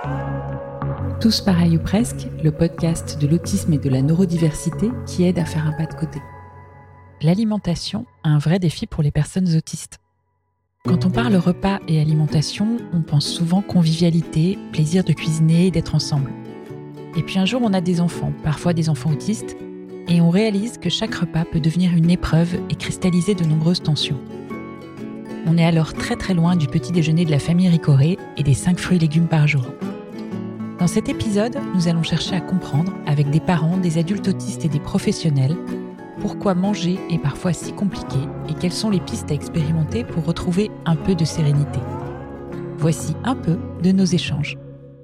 Tous pareils ou presque, le podcast de l'autisme et de la neurodiversité qui aide à faire un pas de côté. L'alimentation a un vrai défi pour les personnes autistes. Quand on parle repas et alimentation, on pense souvent convivialité, plaisir de cuisiner et d'être ensemble. Et puis un jour, on a des enfants, parfois des enfants autistes, et on réalise que chaque repas peut devenir une épreuve et cristalliser de nombreuses tensions. On est alors très très loin du petit déjeuner de la famille Ricoré et des 5 fruits et légumes par jour. Dans cet épisode, nous allons chercher à comprendre, avec des parents, des adultes autistes et des professionnels, pourquoi manger est parfois si compliqué et quelles sont les pistes à expérimenter pour retrouver un peu de sérénité. Voici un peu de nos échanges.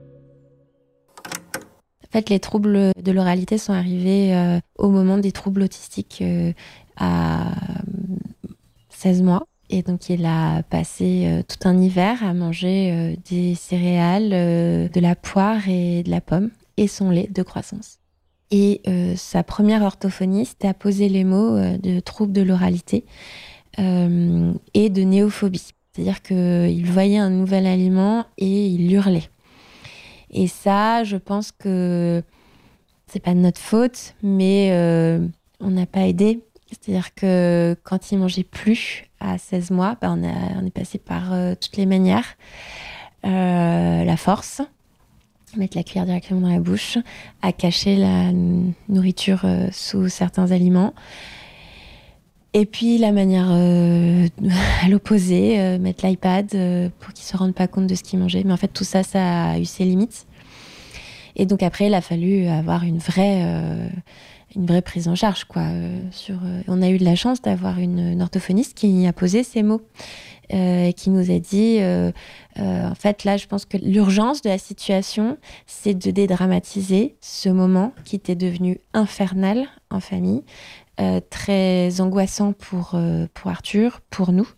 En fait, les troubles de l'oralité sont arrivés au moment des troubles autistiques à 16 mois. Et donc, il a passé tout un hiver à manger des céréales, de la poire et de la pomme, et son lait de croissance. Et sa première orthophoniste a posé les mots de troubles de l'oralité et de néophobie. C'est-à-dire qu'il voyait un nouvel aliment et il hurlait. Et ça, je pense que c'est pas de notre faute, mais on n'a pas aidé. C'est-à-dire que quand il mangeait plus à 16 mois, on est passé par toutes les manières. La force, mettre la cuillère directement dans la bouche, à cacher la nourriture sous certains aliments. Et puis la manière à l'opposé, mettre l'iPad pour qu'il ne se rende pas compte de ce qu'il mangeait. Mais en fait, tout ça, ça a eu ses limites. Et donc après, il a fallu avoir une vraie prise en charge, quoi. On a eu de la chance d'avoir une orthophoniste qui a posé ces mots, qui nous a dit, en fait, là, je pense que l'urgence de la situation, c'est de dédramatiser ce moment qui était devenu infernal en famille, très angoissant pour Arthur, pour nous.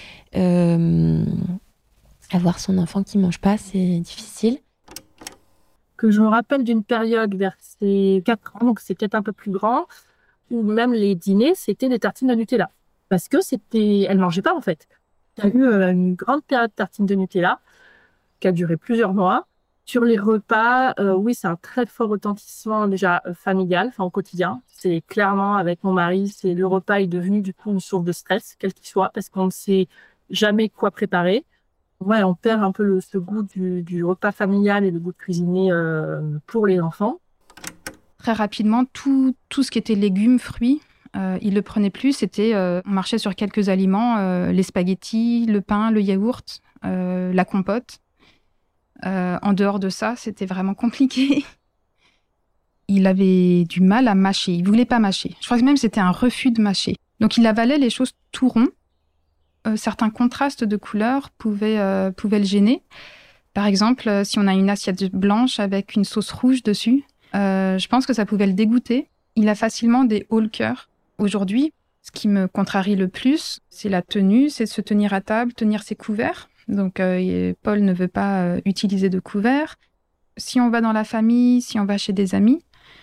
Avoir son enfant qui mange pas, c'est difficile. Que je me rappelle d'une période vers ses 4 ans, donc c'est peut-être un peu plus grand, où même les dîners, c'était des tartines de Nutella. Parce que elle mangeait pas, en fait. Il y a eu une grande période de tartines de Nutella, qui a duré plusieurs mois. Sur les repas, oui, c'est un très fort retentissement déjà familial, au quotidien. C'est clairement, avec mon mari, le repas est devenu du coup une source de stress, quel qu'il soit, parce qu'on ne sait jamais quoi préparer. Ouais, on perd un peu ce goût du repas familial et le goût de cuisiner pour les enfants. Très rapidement, tout ce qui était légumes, fruits, il le prenait plus. On marchait sur quelques aliments, les spaghettis, le pain, le yaourt, la compote. En dehors de ça, c'était vraiment compliqué. Il avait du mal à mâcher. Il voulait pas mâcher. Je crois que même c'était un refus de mâcher. Donc il avalait les choses tout rond. Certains contrastes de couleurs pouvaient le gêner. Par exemple, si on a une assiette blanche avec une sauce rouge dessus, je pense que ça pouvait le dégoûter. Il a facilement des hauts le cœur. Aujourd'hui, ce qui me contrarie le plus, c'est la tenue, c'est de se tenir à table, tenir ses couverts. Donc, Paul ne veut pas utiliser de couverts. Si on va dans la famille, si on va chez des amis,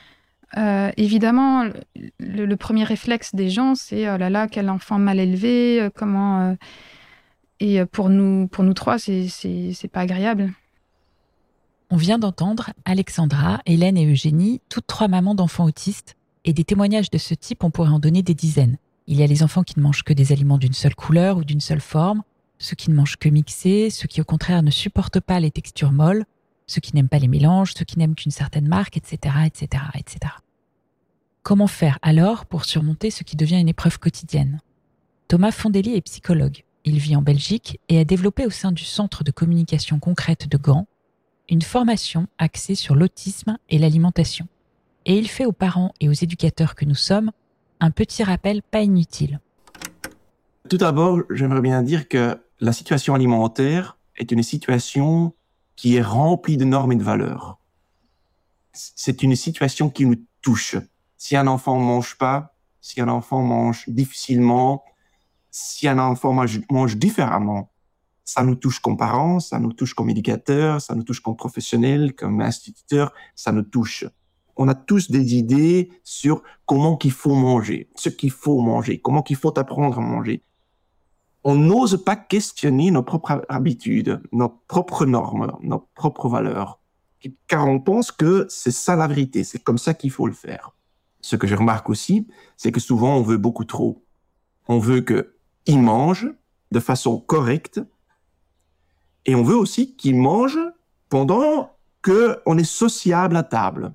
évidemment, le premier réflexe des gens, c'est « oh là là, quel enfant mal élevé, comment… » Et pour nous trois, c'est pas agréable. On vient d'entendre Alexandra, Hélène et Eugénie, toutes 3 mamans d'enfants autistes, et des témoignages de ce type, on pourrait en donner des dizaines. Il y a les enfants qui ne mangent que des aliments d'une seule couleur ou d'une seule forme, ceux qui ne mangent que mixés, ceux qui au contraire ne supportent pas les textures molles, ceux qui n'aiment pas les mélanges, ceux qui n'aiment qu'une certaine marque, etc., etc., etc. Comment faire alors pour surmonter ce qui devient une épreuve quotidienne ? Thomas Fondelli est psychologue. Il vit en Belgique et a développé au sein du Centre de communication concrète de Gand une formation axée sur l'autisme et l'alimentation. Et il fait aux parents et aux éducateurs que nous sommes un petit rappel pas inutile. Tout d'abord, j'aimerais bien dire que la situation alimentaire est une situation qui est remplie de normes et de valeurs. C'est une situation qui nous touche. Si un enfant ne mange pas, si un enfant mange difficilement, si un enfant mange différemment, ça nous touche comme parents, ça nous touche comme éducateurs, ça nous touche comme professionnels, comme instituteurs, ça nous touche. On a tous des idées sur comment qu'il faut manger, ce qu'il faut manger, comment qu'il faut apprendre à manger. On n'ose pas questionner nos propres habitudes, nos propres normes, nos propres valeurs. car on pense que c'est ça la vérité, c'est comme ça qu'il faut le faire. Ce que je remarque aussi, c'est que souvent on veut beaucoup trop. On veut qu'il mange de façon correcte et on veut aussi qu'il mange pendant qu'on est sociable à table.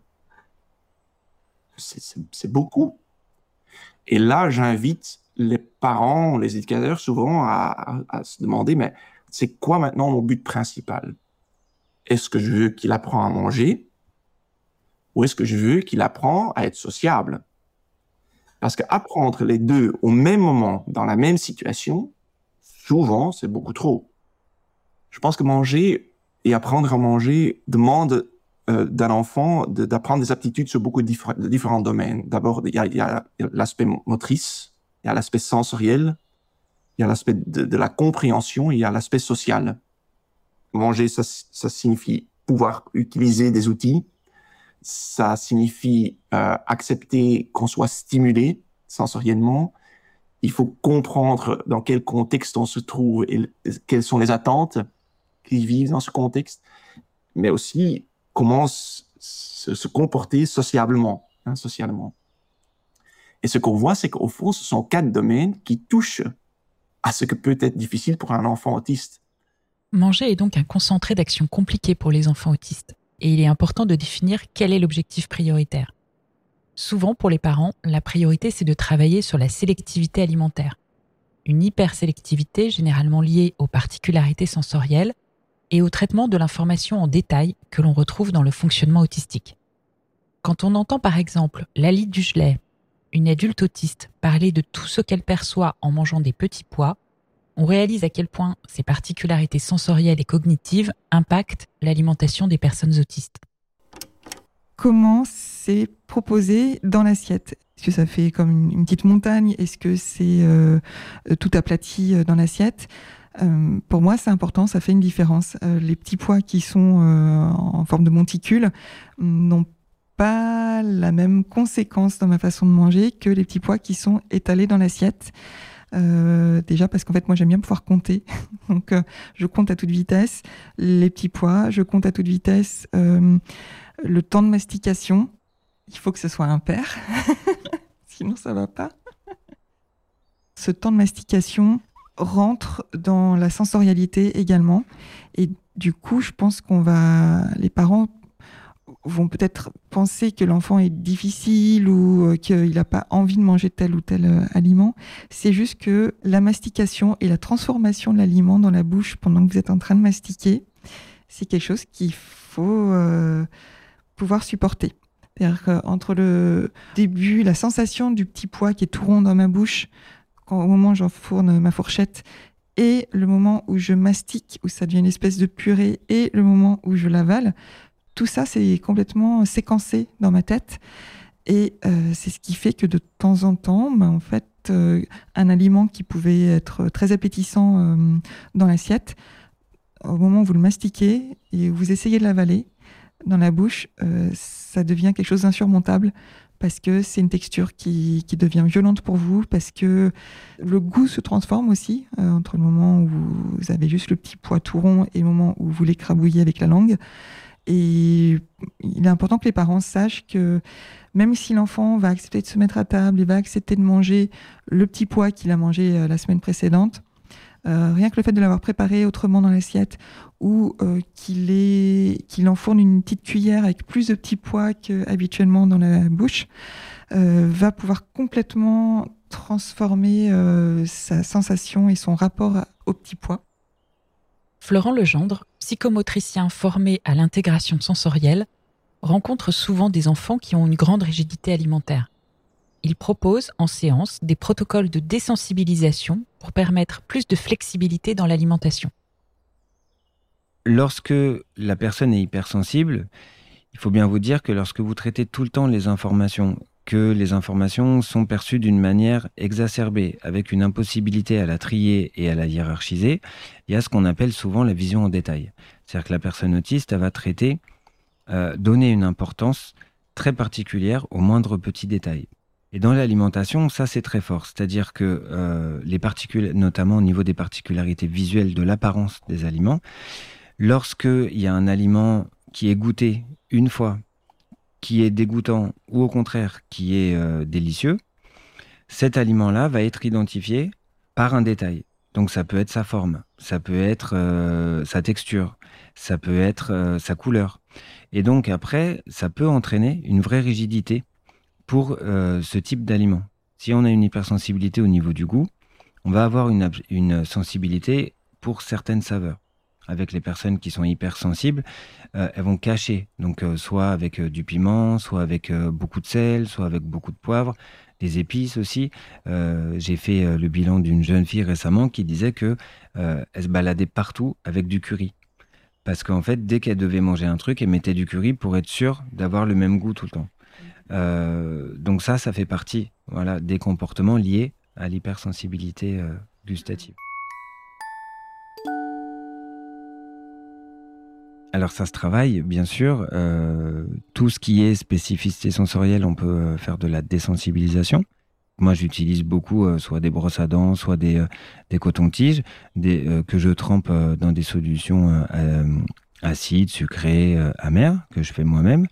C'est beaucoup. Et là, j'invite les parents, les éducateurs souvent à se demander, mais c'est quoi maintenant mon but principal? Est-ce que je veux qu'il apprenne à manger ou est-ce que je veux qu'il apprenne à être sociable? Parce qu'apprendre les deux au même moment, dans la même situation, souvent, c'est beaucoup trop. Je pense que manger et apprendre à manger demande d'un enfant d'apprendre des aptitudes sur beaucoup de différents domaines. D'abord, il y a l'aspect motrice, il y a l'aspect sensoriel, il y a l'aspect de la compréhension, il y a l'aspect social. Manger, ça signifie pouvoir utiliser des outils, ça signifie accepter qu'on soit stimulé sensoriellement. Il faut comprendre dans quel contexte on se trouve et quelles sont les attentes qui vivent dans ce contexte, mais aussi comment se comporter socialement. Et ce qu'on voit, c'est qu'au fond, ce sont 4 domaines qui touchent à ce que peut être difficile pour un enfant autiste. Manger est donc un concentré d'actions compliquées pour les enfants autistes, et il est important de définir quel est l'objectif prioritaire. Souvent, pour les parents, la priorité, c'est de travailler sur la sélectivité alimentaire. Une hypersélectivité généralement liée aux particularités sensorielles et au traitement de l'information en détail que l'on retrouve dans le fonctionnement autistique. Quand on entend par exemple Laly Dugelet, une adulte autiste, parler de tout ce qu'elle perçoit en mangeant des petits pois, on réalise à quel point ces particularités sensorielles et cognitives impactent l'alimentation des personnes autistes. Comment c'est proposé dans l'assiette? Est-ce que ça fait comme une petite montagne? Est-ce que c'est tout aplati dans l'assiette? Pour moi, c'est important, ça fait une différence. Les petits pois qui sont en forme de monticule n'ont pas la même conséquence dans ma façon de manger que les petits pois qui sont étalés dans l'assiette. Déjà parce qu'en fait, moi, j'aime bien pouvoir compter. Donc, je compte à toute vitesse les petits pois, je compte à toute vitesse le temps de mastication. Il faut que ce soit impair, sinon ça va pas. Ce temps de mastication rentre dans la sensorialité également. Et du coup, je pense les parents vont peut-être penser que l'enfant est difficile ou qu'il n'a pas envie de manger tel ou tel aliment. C'est juste que la mastication et la transformation de l'aliment dans la bouche pendant que vous êtes en train de mastiquer, c'est quelque chose qu'il faut pouvoir supporter. C'est-à-dire qu'entre le début, la sensation du petit pois qui est tout rond dans ma bouche, au moment où j'enfourne ma fourchette, et le moment où je mastique, où ça devient une espèce de purée, et le moment où je l'avale, tout ça, c'est complètement séquencé dans ma tête. Et c'est ce qui fait que de temps en temps, en fait, un aliment qui pouvait être très appétissant dans l'assiette, au moment où vous le mastiquez et vous essayez de l'avaler dans la bouche, ça devient quelque chose d'insurmontable parce que c'est une texture qui devient violente pour vous, parce que le goût se transforme aussi entre le moment où vous avez juste le petit pois tout rond et le moment où vous l'écrabouillez avec la langue. Et il est important que les parents sachent que même si l'enfant va accepter de se mettre à table et va accepter de manger le petit pois qu'il a mangé la semaine précédente, rien que le fait de l'avoir préparé autrement dans l'assiette ou qu'il enfourne une petite cuillère avec plus de petits pois qu'habituellement dans la bouche, va pouvoir complètement transformer sa sensation et son rapport au petit pois. Florent Legendre, psychomotricien formé à l'intégration sensorielle, rencontre souvent des enfants qui ont une grande rigidité alimentaire. Il propose en séance des protocoles de désensibilisation pour permettre plus de flexibilité dans l'alimentation. Lorsque la personne est hypersensible, il faut bien vous dire que lorsque vous traitez tout le temps que les informations sont perçues d'une manière exacerbée, avec une impossibilité à la trier et à la hiérarchiser, il y a ce qu'on appelle souvent la vision en détail. C'est-à-dire que la personne autiste, elle va traiter, donner une importance très particulière aux moindres petits détails. Et dans l'alimentation, ça c'est très fort. C'est-à-dire que notamment au niveau des particularités visuelles de l'apparence des aliments, lorsqu'il y a un aliment qui est goûté une fois, qui est dégoûtant ou au contraire qui est délicieux, cet aliment-là va être identifié par un détail. Donc ça peut être sa forme, ça peut être sa texture, ça peut être sa couleur. Et donc après, ça peut entraîner une vraie rigidité pour ce type d'aliment. Si on a une hypersensibilité au niveau du goût, on va avoir une sensibilité pour certaines saveurs. Avec les personnes qui sont hypersensibles, elles vont cacher, donc soit avec du piment, soit avec beaucoup de sel, soit avec beaucoup de poivre, des épices aussi. J'ai fait le bilan d'une jeune fille récemment qui disait que elle se baladait partout avec du curry. Parce qu'en fait, dès qu'elle devait manger un truc, elle mettait du curry pour être sûre d'avoir le même goût tout le temps. Donc ça fait partie des comportements liés à l'hypersensibilité gustative. Alors ça se travaille, bien sûr. Tout ce qui est spécificité sensorielle, on peut faire de la désensibilisation. Moi, j'utilise beaucoup soit des brosses à dents, soit des cotons-tiges que je trempe dans des solutions acides, sucrées, amères, que je fais moi-même.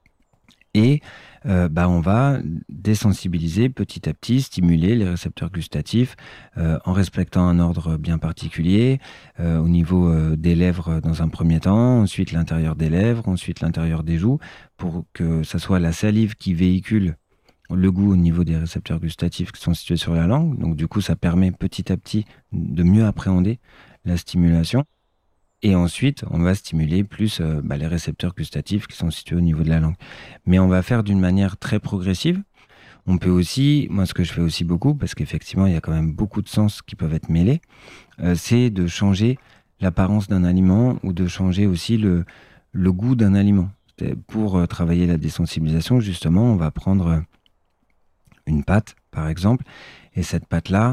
Et on va désensibiliser petit à petit, stimuler les récepteurs gustatifs en respectant un ordre bien particulier, au niveau des lèvres dans un premier temps, ensuite l'intérieur des lèvres, ensuite l'intérieur des joues, pour que ça soit la salive qui véhicule le goût au niveau des récepteurs gustatifs qui sont situés sur la langue. Donc du coup, ça permet petit à petit de mieux appréhender la stimulation. Et ensuite, on va stimuler plus les récepteurs gustatifs qui sont situés au niveau de la langue. Mais on va faire d'une manière très progressive. On peut aussi, moi ce que je fais aussi beaucoup, parce qu'effectivement il y a quand même beaucoup de sens qui peuvent être mêlés, c'est de changer l'apparence d'un aliment ou de changer aussi le goût d'un aliment. Pour travailler la désensibilisation, justement, on va prendre une pâte, par exemple, et cette pâte-là,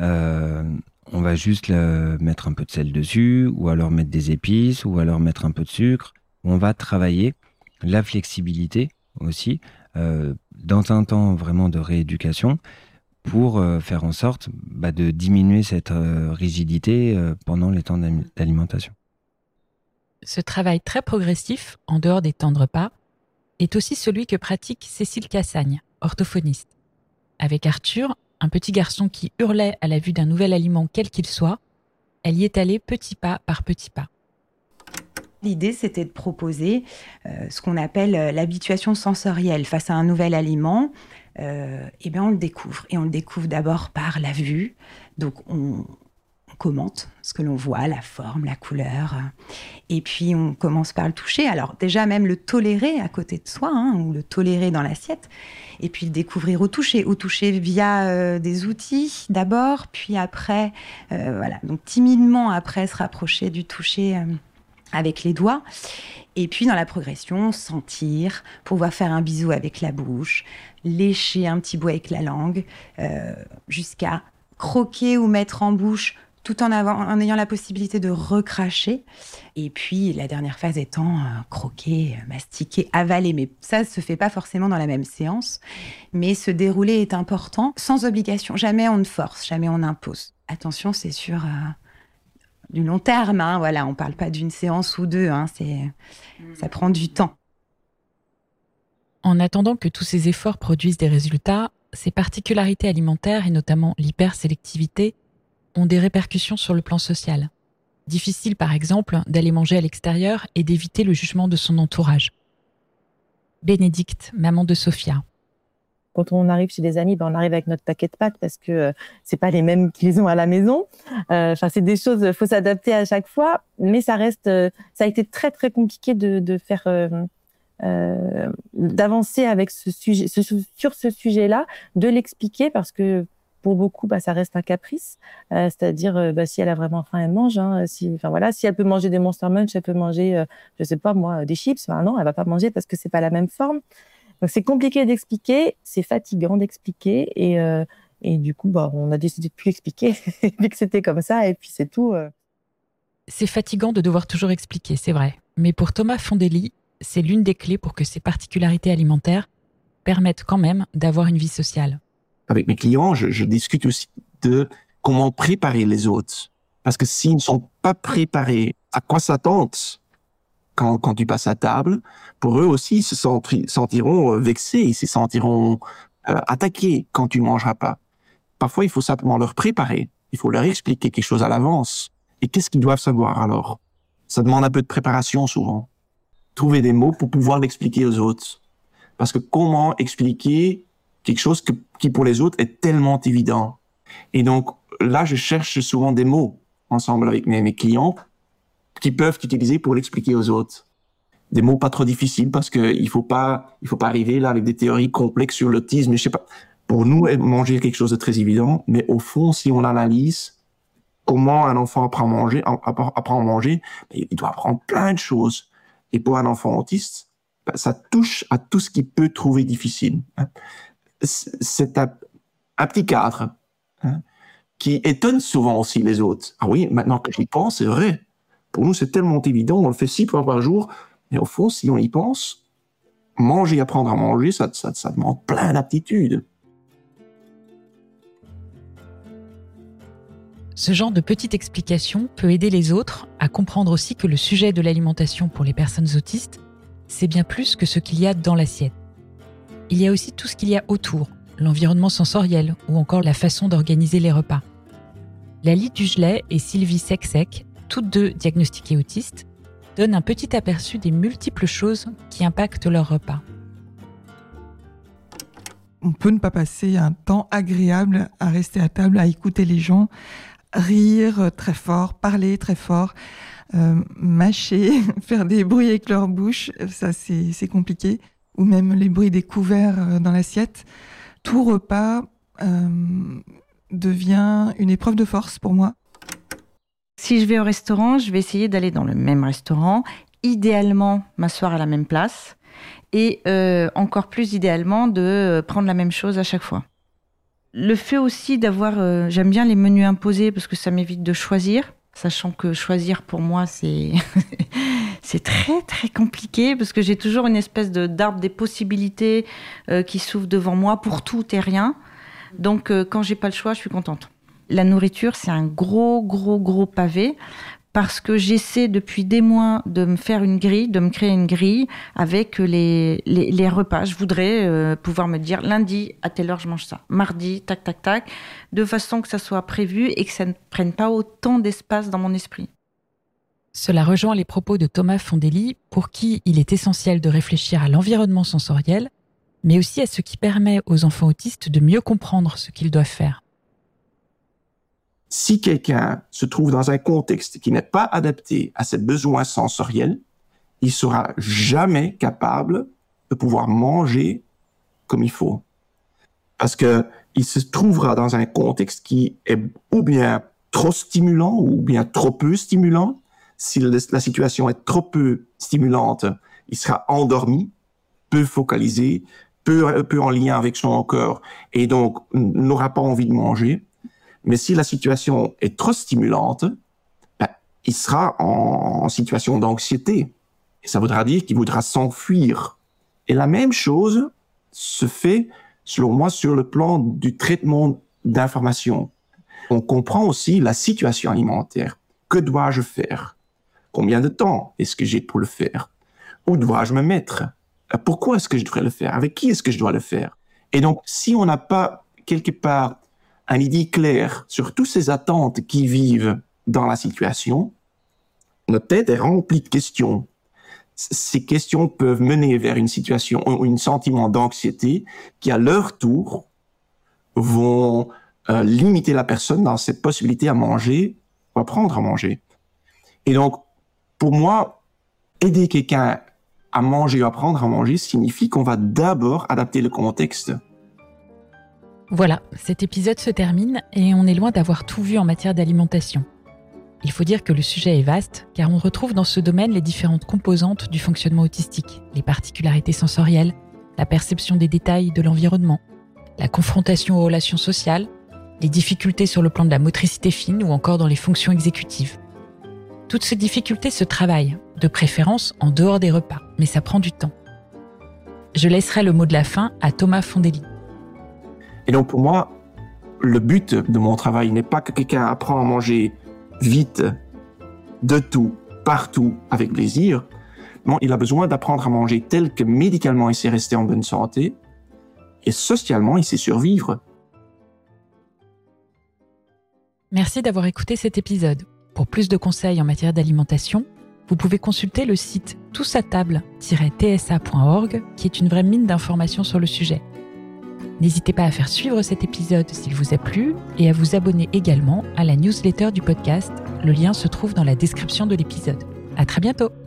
on va juste mettre un peu de sel dessus, ou alors mettre des épices, ou alors mettre un peu de sucre. On va travailler la flexibilité aussi, dans un temps vraiment de rééducation, pour faire en sorte de diminuer cette rigidité pendant les temps d'alimentation. Ce travail très progressif, en dehors des temps de repas, est aussi celui que pratique Cécile Cassagne, orthophoniste. Avec Arthur, un petit garçon qui hurlait à la vue d'un nouvel aliment quel qu'il soit, elle y est allée petit pas par petit pas. L'idée, c'était de proposer ce qu'on appelle l'habituation sensorielle face à un nouvel aliment. On le découvre. Et on le découvre d'abord par la vue. Donc, on commente ce que l'on voit, la forme, la couleur. Et puis, on commence par le toucher. Alors, déjà, même le tolérer à côté de soi, ou le tolérer dans l'assiette. Et puis, le découvrir au toucher via des outils d'abord. Puis après, Donc, timidement, après, se rapprocher du toucher avec les doigts. Et puis, dans la progression, sentir, pouvoir faire un bisou avec la bouche, lécher un petit bout avec la langue, jusqu'à croquer ou mettre en bouche tout en ayant la possibilité de recracher. Et puis, la dernière phase étant croquer, mastiquer, avaler. Mais ça ne se fait pas forcément dans la même séance. Mais ce déroulé est important, sans obligation. Jamais on ne force, jamais on impose. Attention, c'est sur du long terme. On ne parle pas d'une séance ou deux. Ça prend du temps. En attendant que tous ces efforts produisent des résultats, ces particularités alimentaires, et notamment l'hypersélectivité, ont des répercussions sur le plan social. Difficile, par exemple, d'aller manger à l'extérieur et d'éviter le jugement de son entourage. Bénédicte, maman de Sophia. Quand on arrive chez des amis, on arrive avec notre paquet de pâtes parce que c'est pas les mêmes qu'ils ont à la maison. C'est des choses, faut s'adapter à chaque fois, mais ça a été très très compliqué de faire d'avancer avec sur ce sujet-là, de l'expliquer parce que pour beaucoup, ça reste un caprice. C'est-à-dire, si elle a vraiment faim, elle mange. Si elle peut manger des Monster Munch, elle peut manger, je sais pas moi, des chips. Non, elle va pas manger parce que c'est pas la même forme. Donc c'est compliqué d'expliquer, c'est fatigant d'expliquer et du coup, on a décidé de plus expliquer, vu que c'était comme ça et puis c'est tout. C'est fatigant de devoir toujours expliquer, c'est vrai. Mais pour Thomas Fondelli, c'est l'une des clés pour que ces particularités alimentaires permettent quand même d'avoir une vie sociale. Avec mes clients, je discute aussi de comment préparer les autres. Parce que s'ils ne sont pas préparés, à quoi s'attendre quand tu passes à table, pour eux aussi, ils se sentiront vexés, ils se sentiront attaqués quand tu ne mangeras pas. Parfois, il faut simplement leur préparer. Il faut leur expliquer quelque chose à l'avance. Et qu'est-ce qu'ils doivent savoir alors? Ça demande un peu de préparation souvent. Trouver des mots pour pouvoir l'expliquer aux autres. Parce que comment expliquer quelque chose qui pour les autres est tellement évident? Et donc là, je cherche souvent des mots ensemble avec mes clients qui peuvent utiliser pour l'expliquer aux autres. Des mots pas trop difficiles parce que il faut pas arriver là avec des théories complexes sur l'autisme. Je sais pas. Pour nous, manger est quelque chose de très évident, mais au fond, si on analyse comment un enfant apprend à manger, il doit apprendre plein de choses. Et pour un enfant autiste, ça touche à tout ce qu'il peut trouver difficile. C'est un petit cadre qui étonne souvent aussi les autres. Ah oui, maintenant que j'y pense, c'est vrai. Pour nous, c'est tellement évident, on le fait 6 fois par jour, mais au fond, si on y pense, manger, apprendre à manger, ça demande plein d'aptitudes. Ce genre de petite explication peut aider les autres à comprendre aussi que le sujet de l'alimentation pour les personnes autistes, c'est bien plus que ce qu'il y a dans l'assiette. Il y a aussi tout ce qu'il y a autour, l'environnement sensoriel ou encore la façon d'organiser les repas. Laly Dugelet et Sylvie Secsek, toutes deux diagnostiquées autistes, donnent un petit aperçu des multiples choses qui impactent leur repas. On peut ne pas passer un temps agréable à rester à table, à écouter les gens, rire très fort, parler très fort, mâcher, faire des bruits avec leur bouche, ça c'est compliqué. Ou même les bruits des couverts dans l'assiette. Tout repas devient une épreuve de force pour moi. Si je vais au restaurant, je vais essayer d'aller dans le même restaurant, idéalement m'asseoir à la même place et encore plus idéalement de prendre la même chose à chaque fois. Le fait aussi d'avoir... j'aime bien les menus imposés parce que ça m'évite de choisir, sachant que choisir pour moi c'est... c'est très très compliqué parce que j'ai toujours une espèce d'arbre des possibilités qui s'ouvre devant moi pour tout et rien. Donc quand j'ai pas le choix, je suis contente. La nourriture, c'est un gros pavé parce que j'essaie depuis des mois de me faire une grille, de me créer une grille avec les repas. Je voudrais pouvoir me dire lundi à telle heure je mange ça, mardi tac de façon que ça soit prévu et que ça ne prenne pas autant d'espace dans mon esprit. Cela rejoint les propos de Thomas Fondely, pour qui il est essentiel de réfléchir à l'environnement sensoriel, mais aussi à ce qui permet aux enfants autistes de mieux comprendre ce qu'ils doivent faire. Si quelqu'un se trouve dans un contexte qui n'est pas adapté à ses besoins sensoriels, il sera jamais capable de pouvoir manger comme il faut. Parce que il se trouvera dans un contexte qui est ou bien trop stimulant ou bien trop peu stimulant. Si la situation est trop peu stimulante, il sera endormi, peu focalisé, peu en lien avec son corps et donc n'aura pas envie de manger. Mais si la situation est trop stimulante, il sera en situation d'anxiété. Et ça voudra dire qu'il voudra s'enfuir. Et la même chose se fait, selon moi, sur le plan du traitement d'information. On comprend aussi la situation alimentaire. Que dois-je faire? Combien de temps est-ce que j'ai pour le faire? Où dois-je me mettre? Pourquoi est-ce que je devrais le faire? Avec qui est-ce que je dois le faire? Et donc, si on n'a pas quelque part un idée claire sur toutes ces attentes qui vivent dans la situation, notre tête est remplie de questions. Ces questions peuvent mener vers une situation ou un sentiment d'anxiété qui, à leur tour, vont limiter la personne dans ses possibilités à manger ou apprendre à manger. Et donc, pour moi, aider quelqu'un à manger ou apprendre à manger signifie qu'on va d'abord adapter le contexte. Voilà, cet épisode se termine et on est loin d'avoir tout vu en matière d'alimentation. Il faut dire que le sujet est vaste, car on retrouve dans ce domaine les différentes composantes du fonctionnement autistique, les particularités sensorielles, la perception des détails de l'environnement, la confrontation aux relations sociales, les difficultés sur le plan de la motricité fine ou encore dans les fonctions exécutives. Toutes ces difficultés se travaillent, de préférence en dehors des repas, mais ça prend du temps. Je laisserai le mot de la fin à Thomas Fondely. Et donc pour moi, le but de mon travail n'est pas que quelqu'un apprend à manger vite, de tout, partout, avec plaisir, Non, il a besoin d'apprendre à manger tel que médicalement il sait rester en bonne santé et socialement il sait survivre. Merci d'avoir écouté cet épisode. Pour plus de conseils en matière d'alimentation, vous pouvez consulter le site toussatable-tsa.org qui est une vraie mine d'informations sur le sujet. N'hésitez pas à faire suivre cet épisode s'il vous a plu et à vous abonner également à la newsletter du podcast. Le lien se trouve dans la description de l'épisode. À très bientôt!